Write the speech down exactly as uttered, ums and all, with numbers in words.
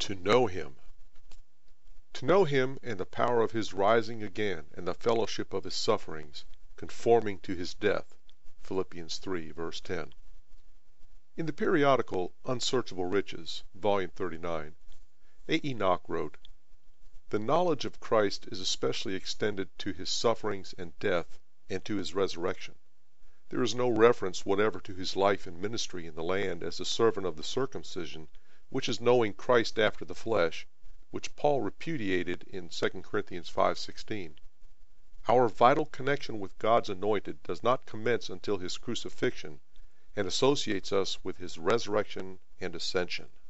To know him. To know him and the power of his rising again and the fellowship of his sufferings, conforming to his death. Philippians three, verse ten. In the periodical Unsearchable Riches, volume thirty-nine, A. Enoch wrote, "The knowledge of Christ is especially extended to his sufferings and death and to his resurrection. There is no reference whatever to his life and ministry in the land as a servant of the circumcision, which is knowing Christ after the flesh, which Paul repudiated in Second Corinthians five sixteen. Our vital connection with God's anointed does not commence until his crucifixion, and associates us with his resurrection and ascension."